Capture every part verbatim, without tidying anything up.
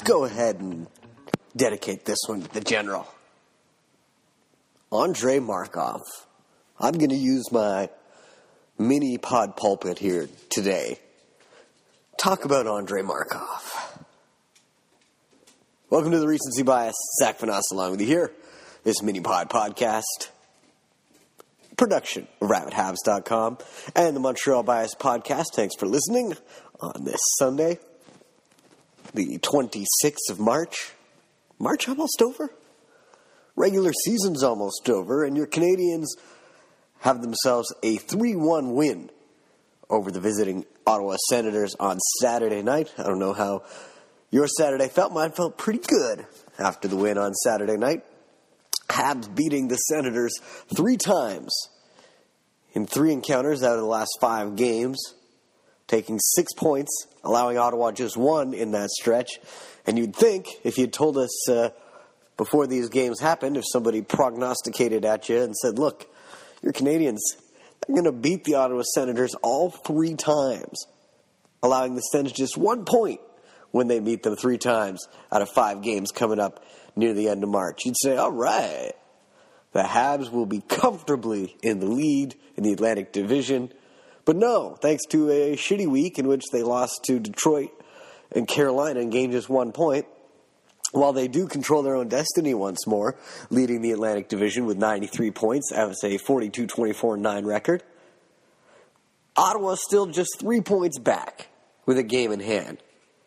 go ahead and dedicate this one to the general. Andrei Markov. I'm going to use my mini pod pulpit here today. Talk about Andrei Markov. Welcome to the Recency Bias. Zach Vanas along with you here. This mini pod podcast. Production of Rabbit Habs dot com and the Montreal Bias podcast. Thanks for listening on this Sunday, the twenty-sixth of March. March almost over? Regular season's almost over, and your Canadiens have themselves a three one win over the visiting Ottawa Senators on Saturday night. I don't know how your Saturday felt. Mine felt pretty good after the win on Saturday night. Habs beating the Senators three times in three encounters out of the last five games, taking six points, allowing Ottawa just one in that stretch. And you'd think, if you'd told us uh, before these games happened, if somebody prognosticated at you and said, look, your Canadiens, they're going to beat the Ottawa Senators all three times, allowing the Sens just one point when they meet them three times out of five games coming up near the end of March. You'd say, all right, the Habs will be comfortably in the lead in the Atlantic Division. But no, thanks to a shitty week in which they lost to Detroit and Carolina and gained just one point, while they do control their own destiny once more, leading the Atlantic Division with ninety-three points as a forty-two twenty-four nine record, Ottawa's still just three points back with a game in hand.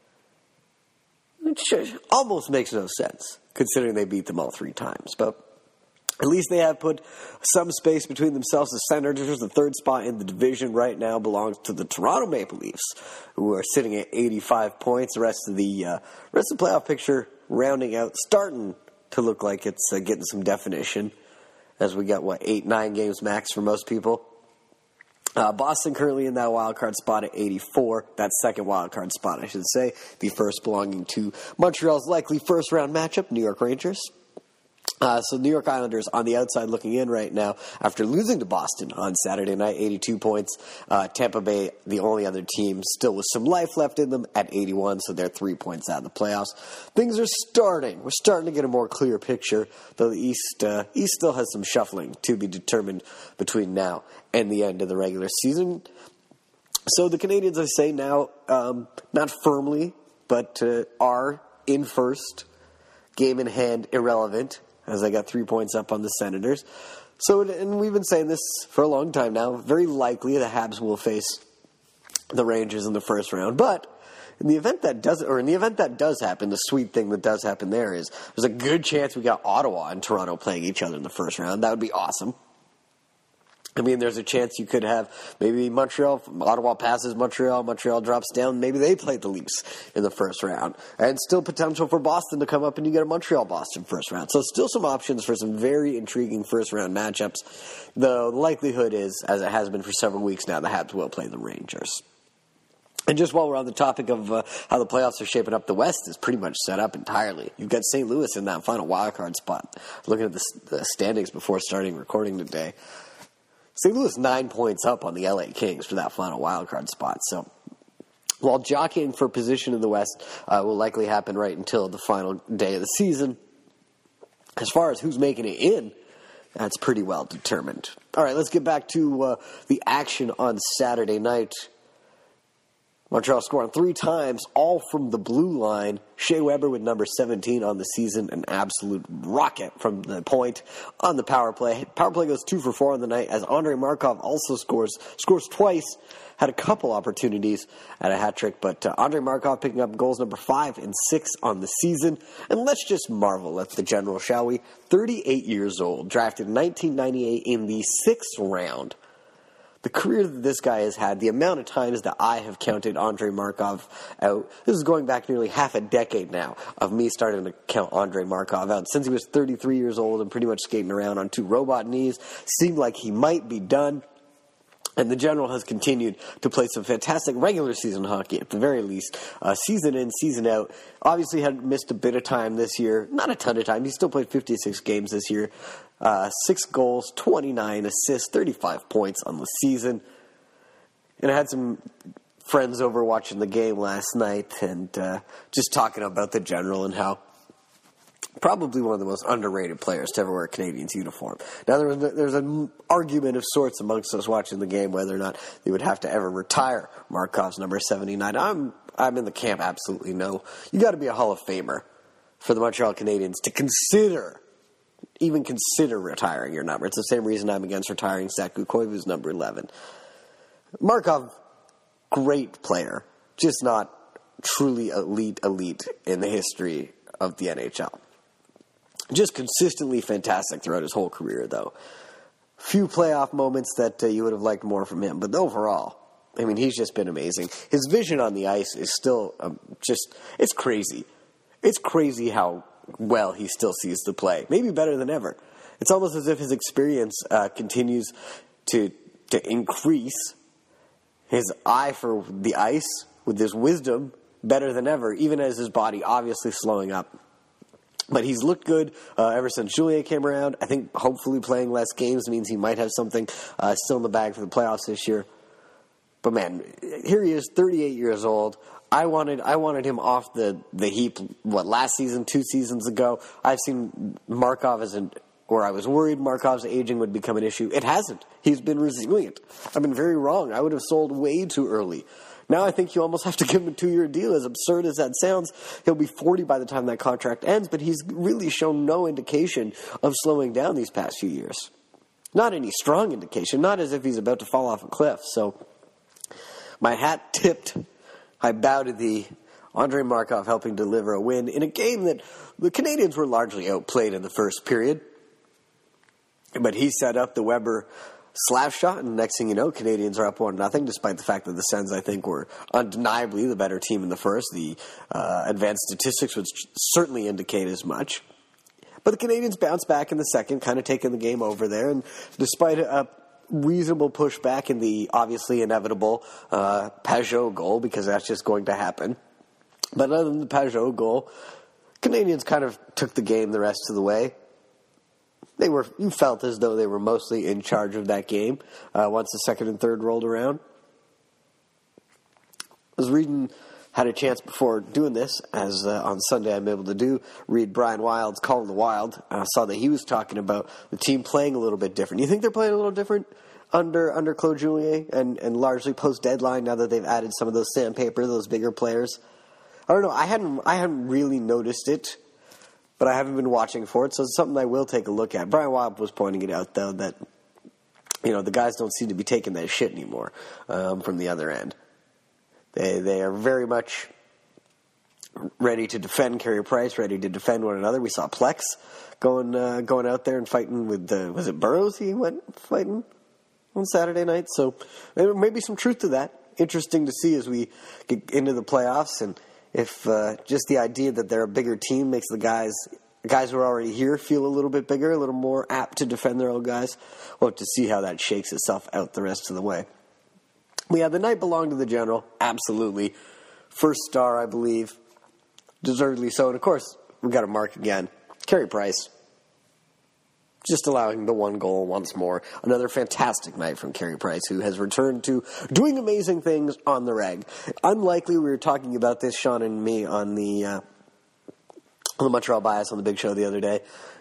Which almost makes no sense, considering they beat them all three times. But at least they have put some space between themselves. The Senators, the third spot in the division right now, belongs to the Toronto Maple Leafs, who are sitting at eighty-five points. The rest of the uh, rest of the playoff picture rounding out, starting to look like it's uh, getting some definition, as we got, what, eight, nine games max for most people. Uh, Boston currently in that wild card spot at eighty-four. That second wild card spot, I should say. The first belonging to Montreal's likely first round matchup, New York Rangers. Uh, so New York Islanders on the outside looking in right now after losing to Boston on Saturday night, eighty-two points. Uh, Tampa Bay, the only other team still with some life left in them at eighty-one, so they're three points out of the playoffs. Things are starting. We're starting to get a more clear picture, though the East, uh, East still has some shuffling to be determined between now and the end of the regular season. So the Canadiens, I say now, um, not firmly, but uh, are in first, game in hand, irrelevant, as they got three points up on the Senators. So, and we've been saying this for a long time now, very likely the Habs will face the Rangers in the first round. But in the event that does, or in the event that does happen, the sweet thing that does happen there is there's a good chance we got Ottawa and Toronto playing each other in the first round. That would be awesome. I mean, there's a chance you could have maybe Montreal, Ottawa passes Montreal, Montreal drops down, maybe they play the Leafs in the first round. And still potential for Boston to come up and you get a Montreal-Boston first round. So still some options for some very intriguing first-round matchups. Though the likelihood is, as it has been for several weeks now, the Habs will play the Rangers. And just while we're on the topic of uh, how the playoffs are shaping up, the West is pretty much set up entirely. You've got Saint Louis in that final wildcard spot. Looking at the, the standings before starting recording today, Saint Louis nine points up on the L A Kings for that final wildcard spot. So while jockeying for position in the West uh, will likely happen right until the final day of the season, as far as who's making it in, that's pretty well determined. All right, let's get back to uh, the action on Saturday night. Montreal scoring three times, all from the blue line. Shea Weber with number seventeen on the season, an absolute rocket from the point on the power play. Power play goes two for four on the night as Andrei Markov also scores scores twice. Had a couple opportunities at a hat trick, but uh, Andrei Markov picking up goals number five and six on the season. And let's just marvel at the general, shall we? thirty-eight years old, drafted in nineteen ninety-eight in the sixth round. The career that this guy has had, the amount of times that I have counted Andrei Markov out, this is going back nearly half a decade now of me starting to count Andrei Markov out. Since he was thirty-three years old and pretty much skating around on two robot knees, seemed like he might be done. And the General has continued to play some fantastic regular season hockey, at the very least, uh, season in, season out. Obviously had missed a bit of time this year. Not a ton of time. He still played fifty-six games this year. Uh, six goals, twenty-nine assists, thirty-five points on the season. And had some friends over watching the game last night and uh, just talking about the general and how probably one of the most underrated players to ever wear a Canadiens uniform. Now, there was, there's an argument of sorts amongst us watching the game whether or not they would have to ever retire Markov's number seventy-nine. I'm I'm in the camp, absolutely no. You got to be a Hall of Famer for the Montreal Canadiens to consider, even consider retiring your number. It's the same reason I'm against retiring Saku Koivu's number eleven. Markov, great player, just not truly elite, elite in the history of the N H L. Just consistently fantastic throughout his whole career, though. Few playoff moments that uh, you would have liked more from him, but overall, I mean, he's just been amazing. His vision on the ice is still um, just, it's crazy. It's crazy how well he still sees the play. Maybe better than ever. It's almost as if his experience uh, continues to to increase. His eye for the ice with his wisdom better than ever, even as his body obviously slowing up. But he's looked good uh, ever since Julien came around. I think hopefully playing less games means he might have something uh, still in the bag for the playoffs this year. But man, here he is, thirty-eight years old. I wanted I wanted him off the, the heap, what, last season, two seasons ago. I've seen Markov as an, or I was worried Markov's aging would become an issue. It hasn't. He's been resilient. I've been very wrong. I would have sold way too early. Now I think you almost have to give him a two-year deal. As absurd as that sounds, he'll be forty by the time that contract ends, but he's really shown no indication of slowing down these past few years. Not any strong indication, not as if he's about to fall off a cliff. So my hat tipped. I bow to thee, Andrei Markov helping deliver a win in a game that the Canadiens were largely outplayed in the first period. But he set up the Weber slap shot, and next thing you know, Canadiens are up one nothing, despite the fact that the Sens, I think, were undeniably the better team in the first. The uh, advanced statistics would certainly indicate as much. But the Canadiens bounced back in the second, kind of taking the game over there, and despite a reasonable pushback in the obviously inevitable uh, Pajot goal, because that's just going to happen. But other than the Pajot goal, Canadiens kind of took the game the rest of the way. They were, you felt as though they were mostly in charge of that game uh, once the second and third rolled around. I was reading, had a chance before doing this, as uh, on Sunday I'm able to do, read Brian Wild's Call of the Wild. I saw that he was talking about the team playing a little bit different. You think they're playing a little different under under Claude Julien and, and largely post-deadline now that they've added some of those sandpaper, those bigger players? I don't know. I hadn't I hadn't really noticed it, but I haven't been watching for it, so it's something I will take a look at. Brian Wild was pointing it out, though, that you know the guys don't seem to be taking that shit anymore um, from the other end. They they are very much ready to defend Carey Price, ready to defend one another. We saw Plex going uh, going out there and fighting with uh, was it Burroughs? He went fighting on Saturday night, so there may be some truth to that. Interesting to see as we get into the playoffs, and if uh, just the idea that they're a bigger team makes the guys guys who are already here feel a little bit bigger, a little more apt to defend their own guys. We'll have to see how that shakes itself out the rest of the way. Yeah, the night belonged to the General, absolutely. First star, I believe, deservedly so. And, of course, we've got to mark again. Carey Price, just allowing the one goal once more. Another fantastic night from Carey Price, who has returned to doing amazing things on the reg. Unlikely, we were talking about this, Sean and me, on the, uh, on the Montreal Bias on the Big Show the other day.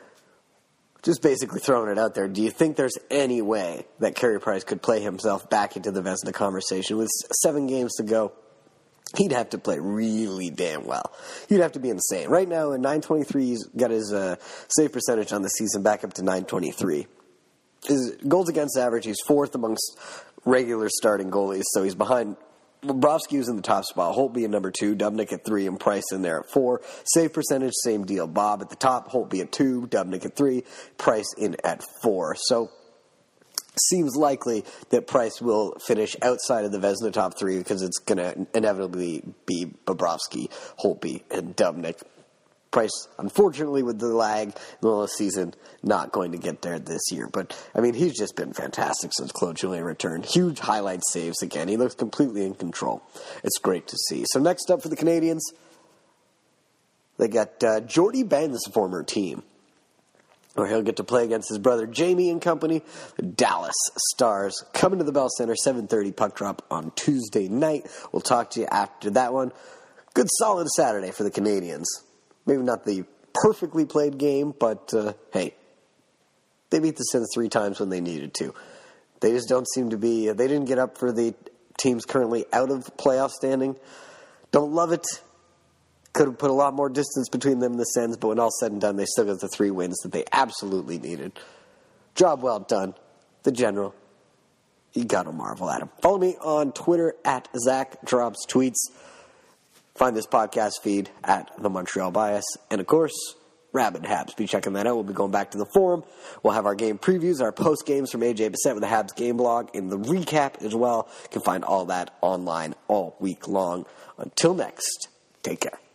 Just basically throwing it out there. Do you think there's any way that Carey Price could play himself back into the Vezina conversation? With seven games to go, he'd have to play really damn well. He'd have to be insane. Right now, in nine twenty-three, he's got his uh, save percentage on the season back up to nine twenty-three. His goals against average, he's fourth amongst regular starting goalies, so he's behind. Bobrovsky was in the top spot. Holtby at number two, Dubnyk at three, and Price in there at four. Save percentage, same deal. Bob at the top, Holtby at two, Dubnyk at three, Price in at four. So, seems likely that Price will finish outside of the Vezina top three because it's going to inevitably be Bobrovsky, Holtby, and Dubnyk. Price, unfortunately, with the lag in the middle of the season, not going to get there this year. But, I mean, he's just been fantastic since Claude Julien returned. Huge highlight saves again. He looks completely in control. It's great to see. So next up for the Canadiens, they got uh, Jordie Benn's former team. where he'll get to play against his brother Jamie and company. The Dallas Stars coming to the Bell Center, seven thirty puck drop on Tuesday night. We'll talk to you after that one. Good solid Saturday for the Canadians. Maybe not the perfectly played game, but uh, hey, they beat the Sens three times when they needed to. They just don't seem to be, they didn't get up for the teams currently out of playoff standing. Don't love it. Could have put a lot more distance between them and the Sens, but when all said and done, they still got the three wins that they absolutely needed. Job well done. The General. You gotta marvel at him. Follow me on Twitter at Zach Drops Tweets. Find this podcast feed at the Montreal Bias. And of course, Rabid Habs. Be checking that out. We'll be going back to the forum. We'll have our game previews, our post games from A J Bissett with the Habs game blog, and the recap as well. You can find all that online all week long. Until next, take care.